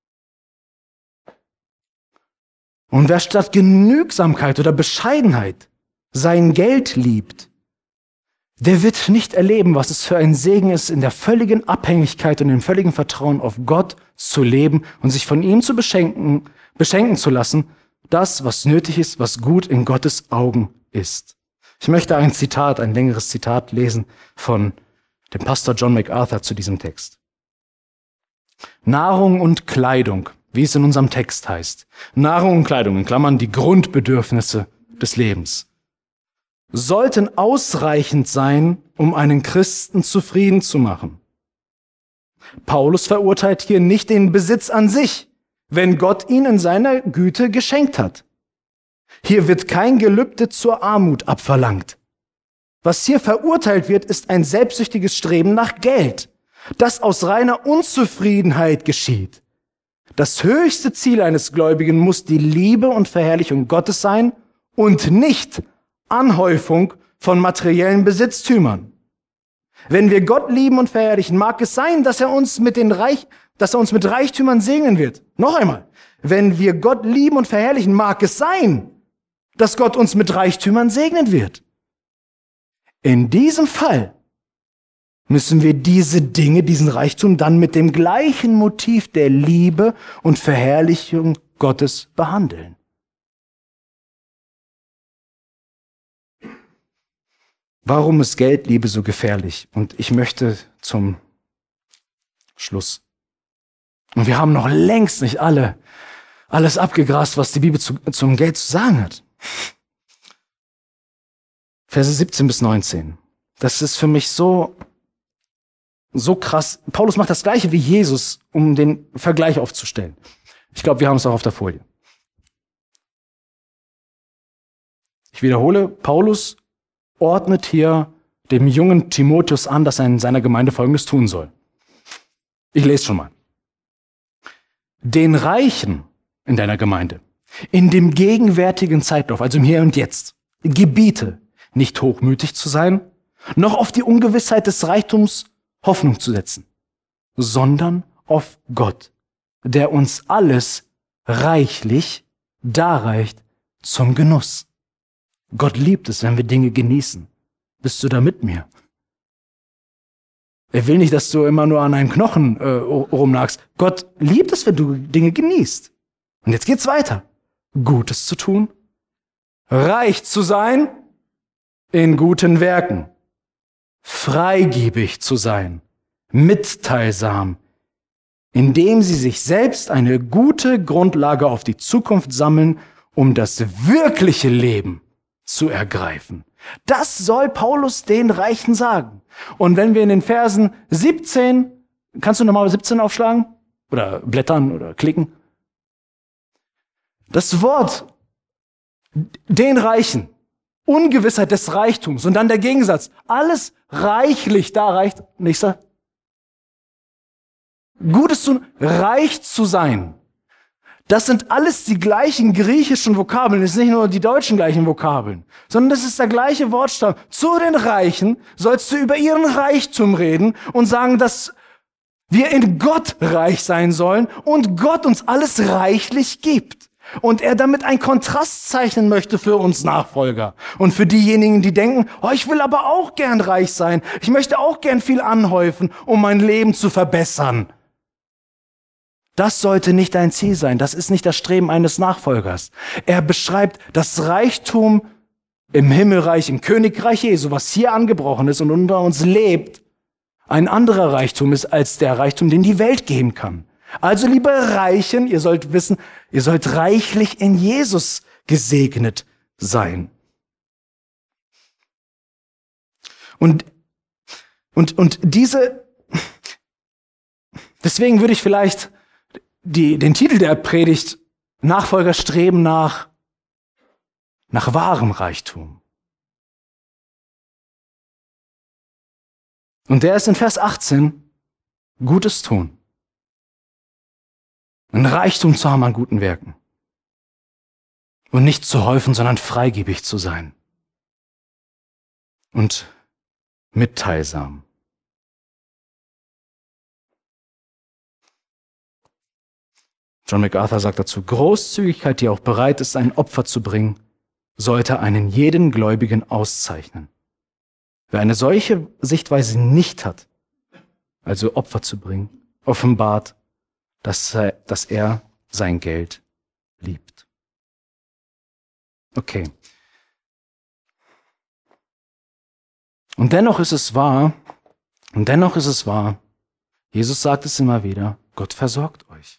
Und wer statt Genügsamkeit oder Bescheidenheit sein Geld liebt, der wird nicht erleben, was es für ein Segen ist, in der völligen Abhängigkeit und im völligen Vertrauen auf Gott zu leben und sich von ihm zu beschenken, beschenken zu lassen, das, was nötig ist, was gut in Gottes Augen ist. Ich möchte ein Zitat, ein längeres Zitat lesen von dem Pastor John MacArthur zu diesem Text. Nahrung und Kleidung, wie es in unserem Text heißt. Nahrung und Kleidung, in Klammern die Grundbedürfnisse des Lebens, sollten ausreichend sein, um einen Christen zufrieden zu machen. Paulus verurteilt hier nicht den Besitz an sich, wenn Gott ihn in seiner Güte geschenkt hat. Hier wird kein Gelübde zur Armut abverlangt. Was hier verurteilt wird, ist ein selbstsüchtiges Streben nach Geld, das aus reiner Unzufriedenheit geschieht. Das höchste Ziel eines Gläubigen muss die Liebe und Verherrlichung Gottes sein und nicht Anhäufung von materiellen Besitztümern. Wenn wir Gott lieben und verherrlichen, mag es sein, dass er uns mit den Reich, dass er uns mit Reichtümern segnen wird. Noch einmal. Wenn wir Gott lieben und verherrlichen, mag es sein, dass Gott uns mit Reichtümern segnen wird. In diesem Fall müssen wir diese Dinge, diesen Reichtum dann mit dem gleichen Motiv der Liebe und Verherrlichung Gottes behandeln. Warum ist Geldliebe so gefährlich? Und ich möchte zum Schluss. Und wir haben noch längst nicht alle alles abgegrast, was die Bibel zu, zum Geld zu sagen hat. Verse siebzehn bis neunzehn. Das ist für mich so, so krass. Paulus macht das Gleiche wie Jesus, um den Vergleich aufzustellen. Ich glaube, wir haben es auch auf der Folie. Ich wiederhole, Paulus ordnet hier dem jungen Timotheus an, dass er in seiner Gemeinde Folgendes tun soll. Ich lese schon mal. Den Reichen in deiner Gemeinde, in dem gegenwärtigen Zeitlauf, also im Hier und Jetzt, gebiete, nicht hochmütig zu sein, noch auf die Ungewissheit des Reichtums Hoffnung zu setzen, sondern auf Gott, der uns alles reichlich darreicht zum Genuss. Gott liebt es, wenn wir Dinge genießen. Bist du da mit mir? Er will nicht, dass du immer nur an einem Knochen äh, rumnagst. Gott liebt es, wenn du Dinge genießt. Und jetzt geht's weiter. Gutes zu tun, reich zu sein in guten Werken, freigebig zu sein, mitteilsam, indem sie sich selbst eine gute Grundlage auf die Zukunft sammeln, um das wirkliche Leben zu ergreifen. Das soll Paulus den Reichen sagen. Und wenn wir in den Versen siebzehn, kannst du nochmal siebzehn aufschlagen? Oder blättern oder klicken? Das Wort, den Reichen, Ungewissheit des Reichtums und dann der Gegensatz, alles reichlich darreicht, nächster. Gutes zu, reich zu sein. Das sind alles die gleichen griechischen Vokabeln, das sind nicht nur die deutschen gleichen Vokabeln, sondern das ist der gleiche Wortstamm. Zu den Reichen sollst du über ihren Reichtum reden und sagen, dass wir in Gott reich sein sollen und Gott uns alles reichlich gibt. Und er damit einen Kontrast zeichnen möchte für uns Nachfolger. Und für diejenigen, die denken, oh, ich will aber auch gern reich sein. Ich möchte auch gern viel anhäufen, um mein Leben zu verbessern. Das sollte nicht dein Ziel sein. Das ist nicht das Streben eines Nachfolgers. Er beschreibt das Reichtum im Himmelreich, im Königreich Jesu, was hier angebrochen ist und unter uns lebt, ein anderer Reichtum ist als der Reichtum, den die Welt geben kann. Also, liebe Reichen, ihr sollt wissen, ihr sollt reichlich in Jesus gesegnet sein. Und, und, und diese, deswegen würde ich vielleicht die, den Titel der Predigt Nachfolger streben nach, nach wahrem Reichtum. Und der ist in Vers achtzehn, Gutes tun. Ein Reichtum zu haben an guten Werken. Und nicht zu häufen, sondern freigebig zu sein. Und mitteilsam. John MacArthur sagt dazu, Großzügigkeit, die auch bereit ist, ein Opfer zu bringen, sollte einen jeden Gläubigen auszeichnen. Wer eine solche Sichtweise nicht hat, also Opfer zu bringen, offenbart, dass er, dass er sein Geld liebt. Okay. Und dennoch ist es wahr, und dennoch ist es wahr, Jesus sagt es immer wieder, Gott versorgt euch.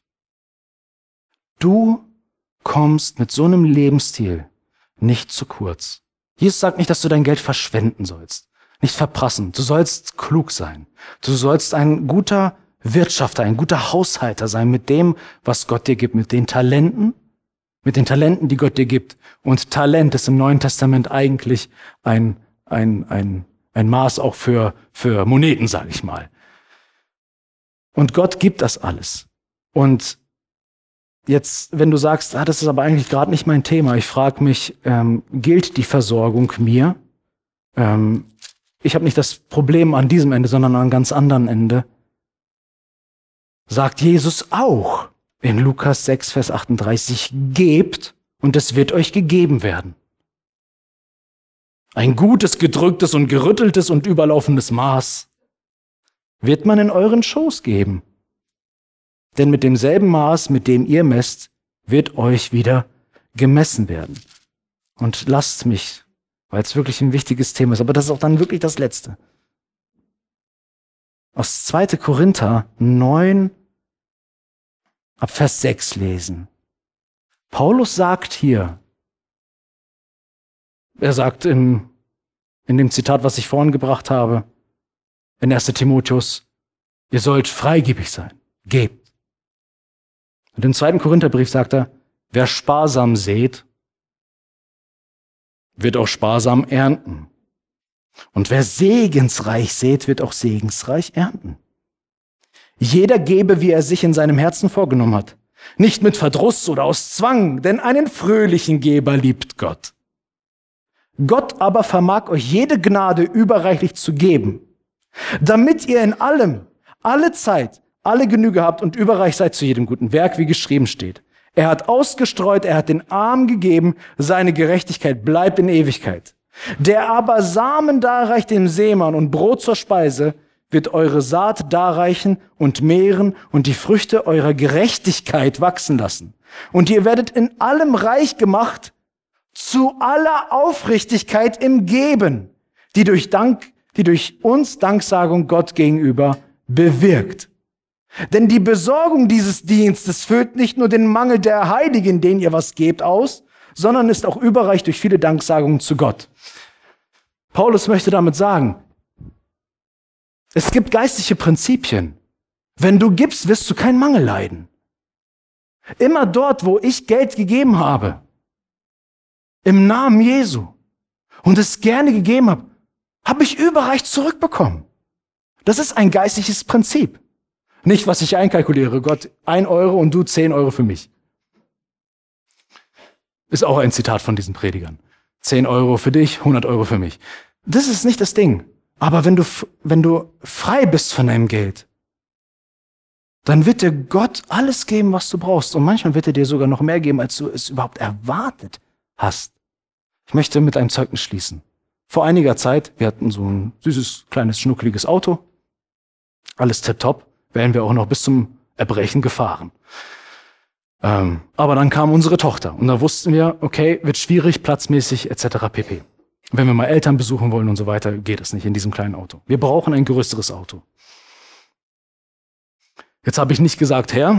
Du kommst mit so einem Lebensstil nicht zu kurz. Jesus sagt nicht, dass du dein Geld verschwenden sollst, nicht verprassen. Du sollst klug sein. Du sollst ein guter Wirtschafter, ein guter Haushalter sein mit dem, was Gott dir gibt, mit den Talenten, mit den Talenten, die Gott dir gibt. Und Talent ist im Neuen Testament eigentlich ein, ein, ein, ein Maß auch für, für Moneten, sage ich mal. Und Gott gibt das alles. Und jetzt, wenn du sagst, ah, das ist aber eigentlich gerade nicht mein Thema, ich frage mich, ähm, gilt die Versorgung mir? Ähm, ich habe nicht das Problem an diesem Ende, sondern an einem ganz anderen Ende. Sagt Jesus auch in Lukas sechs, Vers achtunddreißig, gebt und es wird euch gegeben werden. Ein gutes, gedrücktes und gerütteltes und überlaufendes Maß wird man in euren Schoß geben. Denn mit demselben Maß, mit dem ihr messt, wird euch wieder gemessen werden. Und lasst mich, weil es wirklich ein wichtiges Thema ist, aber das ist auch dann wirklich das Letzte. Aus zweiter Korinther neun, ab Vers sechs lesen. Paulus sagt hier, er sagt in, in dem Zitat, was ich vorhin gebracht habe, in erster Timotheus, ihr sollt freigebig sein, gebt. Und im zweiten Korintherbrief sagt er, wer sparsam sät, wird auch sparsam ernten. Und wer segensreich sät, wird auch segensreich ernten. Jeder gebe, wie er sich in seinem Herzen vorgenommen hat. Nicht mit Verdruss oder aus Zwang, denn einen fröhlichen Geber liebt Gott. Gott aber vermag euch jede Gnade überreichlich zu geben, damit ihr in allem, alle Zeit, alle Genüge habt und überreich seid zu jedem guten Werk, wie geschrieben steht. Er hat ausgestreut, er hat den Armen gegeben, seine Gerechtigkeit bleibt in Ewigkeit. Der aber Samen darreicht dem Seemann und Brot zur Speise, wird eure Saat darreichen und mehren und die Früchte eurer Gerechtigkeit wachsen lassen. Und ihr werdet in allem reich gemacht, zu aller Aufrichtigkeit im Geben, die durch Dank, die durch uns Danksagung Gott gegenüber bewirkt. Denn die Besorgung dieses Dienstes füllt nicht nur den Mangel der Heiligen, denen ihr was gebt, aus, sondern ist auch überreich durch viele Danksagungen zu Gott. Paulus möchte damit sagen, es gibt geistliche Prinzipien. Wenn du gibst, wirst du keinen Mangel leiden. Immer dort, wo ich Geld gegeben habe, im Namen Jesu, und es gerne gegeben habe, habe ich überreich zurückbekommen. Das ist ein geistliches Prinzip. Nicht, was ich einkalkuliere. Gott, ein Euro und du zehn Euro für mich. Ist auch ein Zitat von diesen Predigern. Zehn Euro für dich, hundert Euro für mich. Das ist nicht das Ding. Aber wenn du, wenn du frei bist von deinem Geld, dann wird dir Gott alles geben, was du brauchst. Und manchmal wird er dir sogar noch mehr geben, als du es überhaupt erwartet hast. Ich möchte mit einem Zeugnis schließen. Vor einiger Zeit, wir hatten so ein süßes, kleines, schnuckeliges Auto. Alles tipptopp. Wären wir auch noch bis zum Erbrechen gefahren. Ähm, aber dann kam unsere Tochter. Und da wussten wir, okay, wird schwierig, platzmäßig, et cetera pp. Wenn wir mal Eltern besuchen wollen und so weiter, geht es nicht in diesem kleinen Auto. Wir brauchen ein größeres Auto. Jetzt habe ich nicht gesagt, Herr,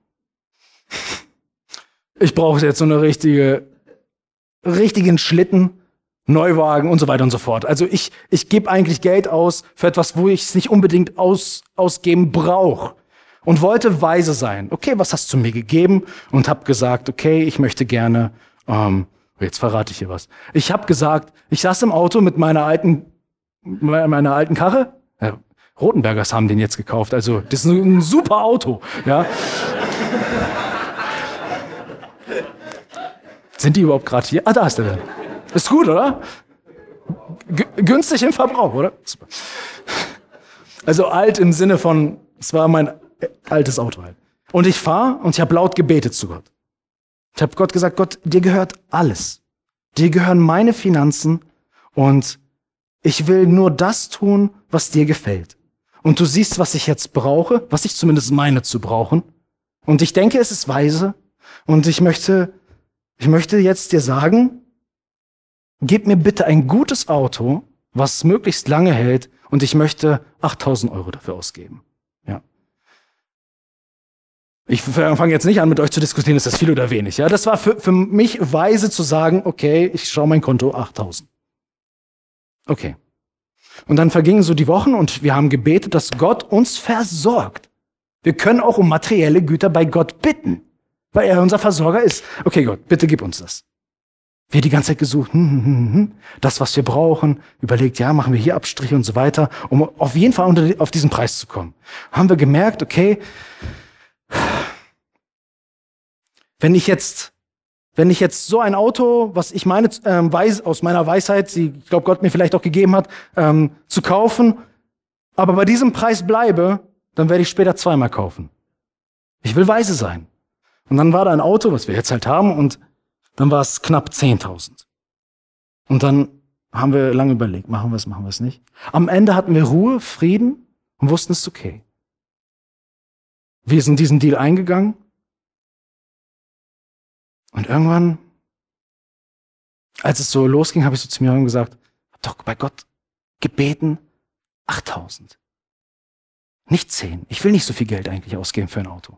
ich brauche jetzt so eine richtige, richtigen Schlitten, Neuwagen und so weiter und so fort. Also ich, ich gebe eigentlich Geld aus für etwas, wo ich es nicht unbedingt aus, ausgeben brauche. Und wollte weise sein. Okay, was hast du mir gegeben? Und habe gesagt, okay, ich möchte gerne, ähm, jetzt verrate ich hier was. Ich habe gesagt, ich saß im Auto mit meiner alten, meiner alten Karre. Ja, Rotenbergers haben den jetzt gekauft. Also das ist ein super Auto. Ja. Sind die überhaupt gerade hier? Ah, da ist der. Ist gut, oder? G- günstig im Verbrauch, oder? Super. Also alt im Sinne von, es war mein altes Auto halt. Und ich fahre und ich habe laut gebetet zu Gott. Ich habe Gott gesagt, Gott, dir gehört alles. Dir gehören meine Finanzen und ich will nur das tun, was dir gefällt. Und du siehst, was ich jetzt brauche, was ich zumindest meine zu brauchen. Und ich denke, es ist weise. Und ich möchte, ich möchte jetzt dir sagen, gib mir bitte ein gutes Auto, was möglichst lange hält, und ich möchte achttausend Euro dafür ausgeben. Ja. Ich fange jetzt nicht an, mit euch zu diskutieren, ist das viel oder wenig. Ja, das war für, für mich weise zu sagen, okay, ich schaue mein Konto, achttausend. Okay. Und dann vergingen so die Wochen und wir haben gebetet, dass Gott uns versorgt. Wir können auch um materielle Güter bei Gott bitten, weil er unser Versorger ist. Okay, Gott, bitte gib uns das. Wir die ganze Zeit gesucht, hm, hm, hm, hm, das, was wir brauchen, überlegt, ja, machen wir hier Abstriche und so weiter, um auf jeden Fall unter, auf diesen Preis zu kommen. Haben wir gemerkt, okay, wenn ich jetzt, wenn ich jetzt so ein Auto, was ich meine, ähm, weiß, aus meiner Weisheit, die, ich glaube, Gott mir vielleicht auch gegeben hat, ähm, zu kaufen, aber bei diesem Preis bleibe, dann werde ich später zweimal kaufen. Ich will weise sein. Und dann war da ein Auto, was wir jetzt halt haben, und dann war es knapp zehntausend. Und dann haben wir lange überlegt, machen wir es, machen wir es nicht. Am Ende hatten wir Ruhe, Frieden und wussten, es ist okay. Wir sind diesen Deal eingegangen und irgendwann, als es so losging, habe ich so zu Miriam gesagt, hab doch bei Gott gebeten, achttausend. Nicht zehn. Ich will nicht so viel Geld eigentlich ausgeben für ein Auto.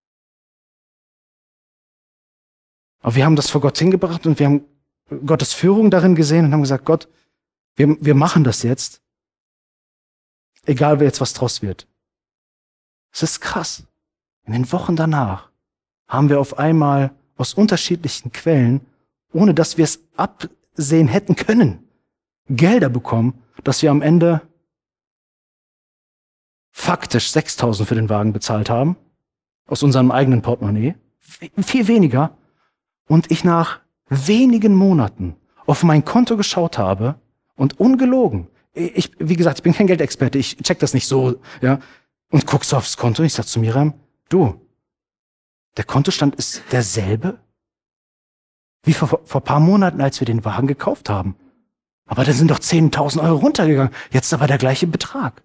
Aber wir haben das vor Gott hingebracht und wir haben Gottes Führung darin gesehen und haben gesagt, Gott, wir, wir machen das jetzt, egal wer jetzt was draus wird. Es ist krass. In den Wochen danach haben wir auf einmal aus unterschiedlichen Quellen, ohne dass wir es absehen hätten können, Gelder bekommen, dass wir am Ende faktisch sechstausend für den Wagen bezahlt haben, aus unserem eigenen Portemonnaie, viel weniger. Und ich nach wenigen Monaten auf mein Konto geschaut habe und ungelogen, ich, wie gesagt, ich bin kein Geldexperte, ich check das nicht so, ja, und guckst aufs Konto und ich sag zu Miriam, du, der Kontostand ist derselbe wie vor, vor ein paar Monaten, als wir den Wagen gekauft haben. Aber da sind doch zehntausend Euro runtergegangen. Jetzt ist aber der gleiche Betrag.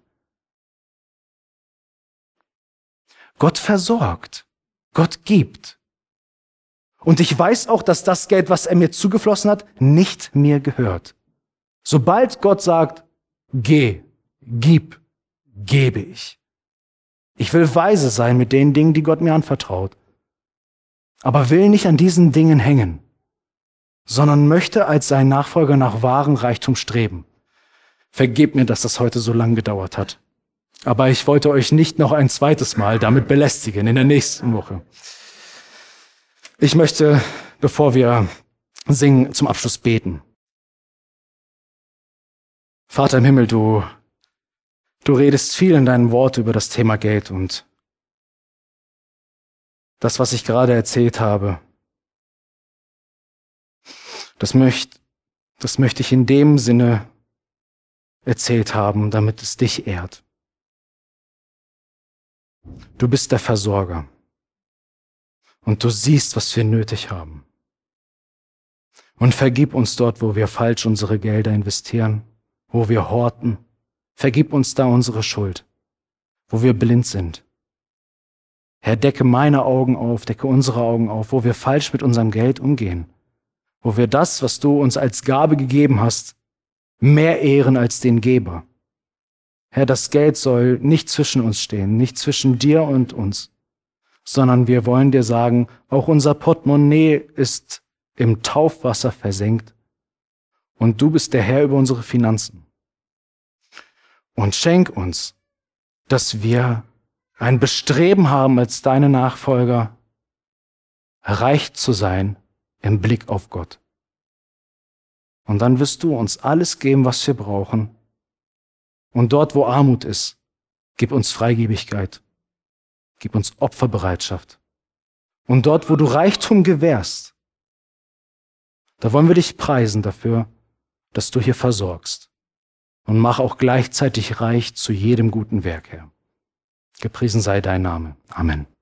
Gott versorgt. Gott gibt. Und ich weiß auch, dass das Geld, was er mir zugeflossen hat, nicht mir gehört. Sobald Gott sagt, geh, gib, gebe ich. Ich will weise sein mit den Dingen, die Gott mir anvertraut. Aber will nicht an diesen Dingen hängen, sondern möchte als sein Nachfolger nach wahrem Reichtum streben. Vergebt mir, dass das heute so lang gedauert hat. Aber ich wollte euch nicht noch ein zweites Mal damit belästigen in der nächsten Woche. Ich möchte, bevor wir singen, zum Abschluss beten. Vater im Himmel, du, du redest viel in deinem Wort über das Thema Geld und das, was ich gerade erzählt habe, das möchte, das möchte ich in dem Sinne erzählt haben, damit es dich ehrt. Du bist der Versorger und du siehst, was wir nötig haben. Und vergib uns dort, wo wir falsch unsere Gelder investieren, wo wir horten. Vergib uns da unsere Schuld, wo wir blind sind. Herr, decke meine Augen auf, decke unsere Augen auf, wo wir falsch mit unserem Geld umgehen, wo wir das, was du uns als Gabe gegeben hast, mehr ehren als den Geber. Herr, das Geld soll nicht zwischen uns stehen, nicht zwischen dir und uns, sondern wir wollen dir sagen, auch unser Portemonnaie ist im Taufwasser versenkt und du bist der Herr über unsere Finanzen. Und schenk uns, dass wir ein Bestreben haben, als deine Nachfolger reich zu sein im Blick auf Gott. Und dann wirst du uns alles geben, was wir brauchen. Und dort, wo Armut ist, gib uns Freigebigkeit, gib uns Opferbereitschaft. Und dort, wo du Reichtum gewährst, da wollen wir dich preisen dafür, dass du hier versorgst. Und mach auch gleichzeitig reich zu jedem guten Werk, Herr. Gepriesen sei dein Name. Amen.